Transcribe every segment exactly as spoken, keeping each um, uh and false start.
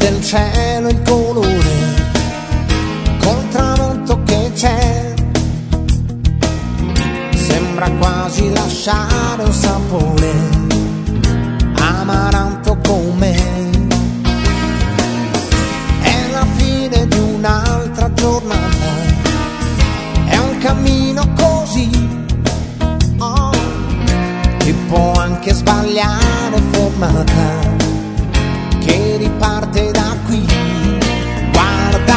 del cielo il colore, col tramonto che c'è, sembra quasi lasciare un sapore amaranto con me. È la fine di un'altra giornata, è un cammino così, oh, che può anche sbagliare fermata, che riparte da qui. Guarda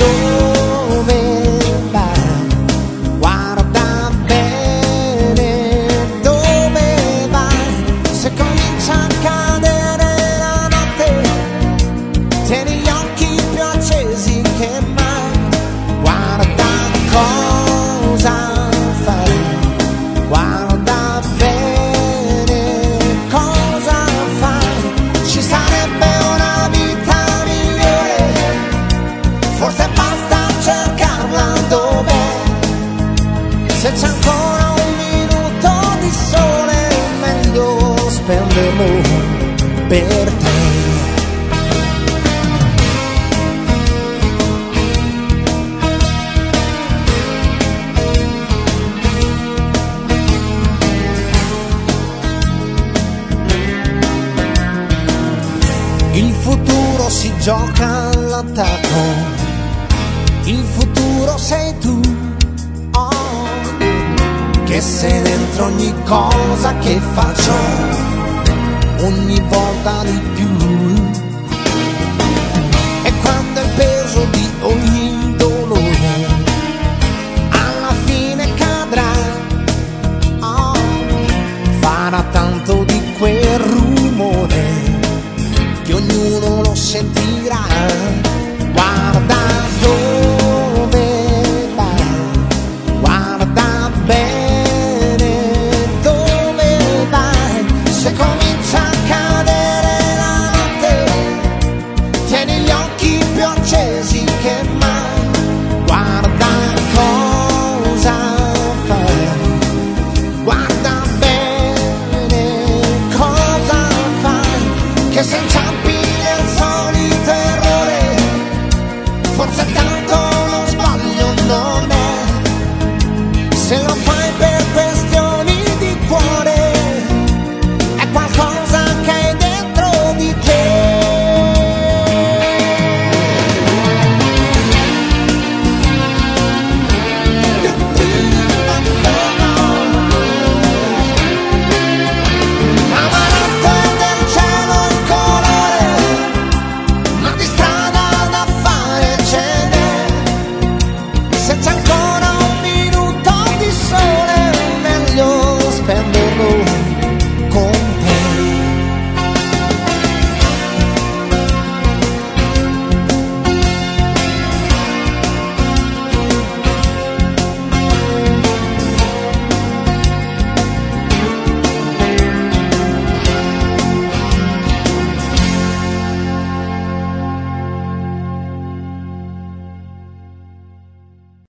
dove va, guarda bene dove va. Se comincia a cadere la notte, tieni gli occhi più accesi che mai. Guarda cosa fai, guarda bene cosa fai. Ci sarebbe una vita migliore, forse basta cercarla dov'è. Se c'è ancora un minuto di sole, meglio spenderlo per te. Il futuro si gioca all'attacco, il futuro sei tu, oh, che sei dentro ogni cosa che faccio, ogni volta di più. E quando il peso di ogni dolore alla fine cadrà, oh, farà tanto